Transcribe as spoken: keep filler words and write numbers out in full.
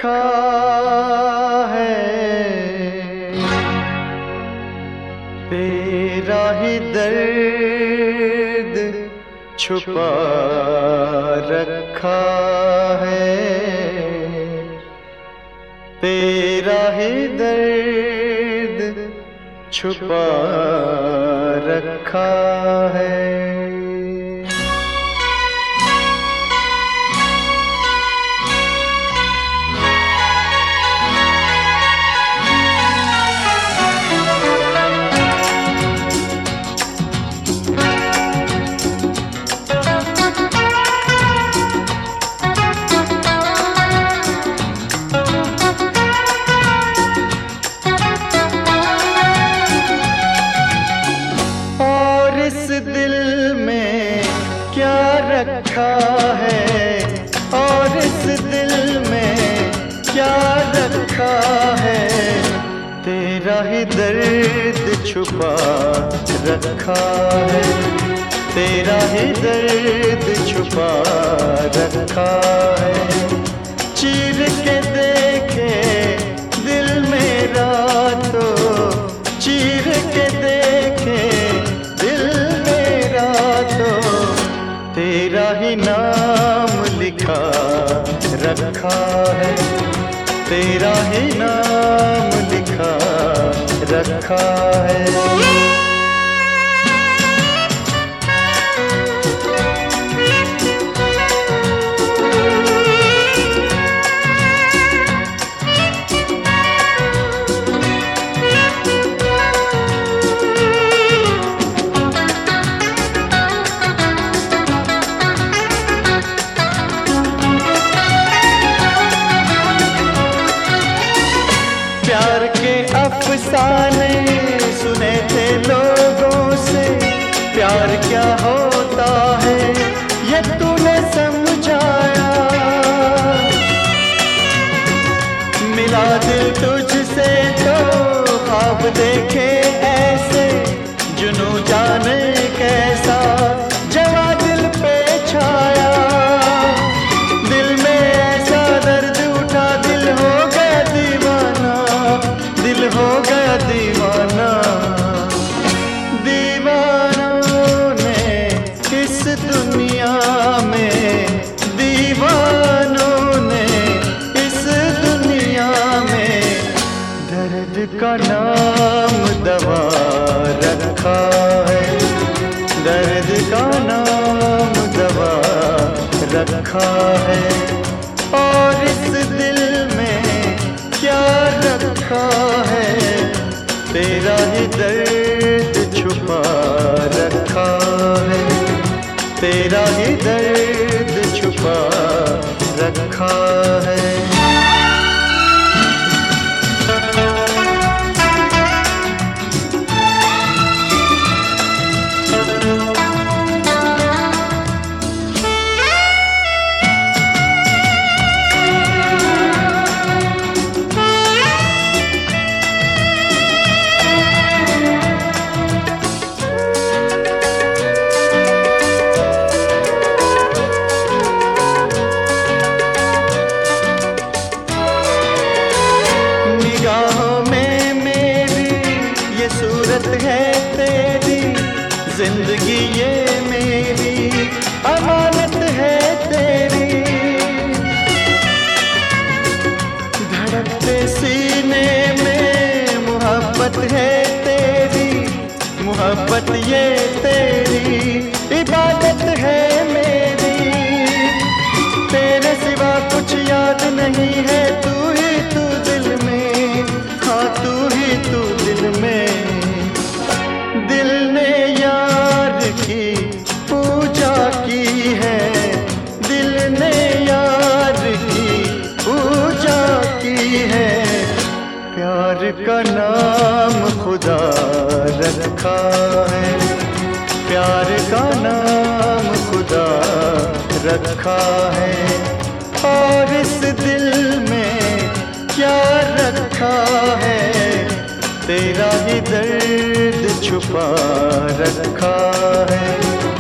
रखा है, तेरा ही दर्द छुपा रखा है, तेरा ही दर्द छुपा रखा है। रखा है और इस दिल में क्या रखा है, तेरा ही दर्द छुपा रखा है, तेरा ही दर्द छुपा रखा है। चीर के देखे दिल मेरा तो, चीर के देखे दिल मेरा तो, तेरा ही नाम लिखा रखा है, तेरा ही नाम लिखा रखा है। प्यार के अफसाने सुने थे लोगों से, प्यार क्या होता है ये तूने समझाया। मिला दिल तुझसे तो ख्वाब देखे ऐसे, जुनू जाने कैसा जवा दिल पे छाया। दिल में ऐसा दर्द उठा, दिल हो गया दीवाना, दिल हो गया दीवाना। दीवानों ने इस दुनिया में, दीवानों ने इस दुनिया में दर्द का नाम दवा रखा है, दर्द का नाम दवा रखा है। और इस दिल में क्या रखा है, तेरा ही दर्द छुपा रखा है, तेरा ही दर्द छुपा रखा है। निगाहों में मेरी ये सूरत है तेरी, जिंदगी ये मेरी अमानत है तेरी। धड़कते सीने में मोहब्बत है तेरी, मोहब्बत ये तेरी इबादत है मेरी। तेरे सिवा कुछ याद नहीं है, तू ही तू दिल में, हाँ तू ही तू दिल में। दिल ने यार की पूजा की है, दिल ने यार की पूजा की है। प्यार का नाम खुदा रखा है, प्यार का नाम खुदा रखा है। और इस दिल में क्या रखा है, तेरा ही दर्द छुपा रखा है,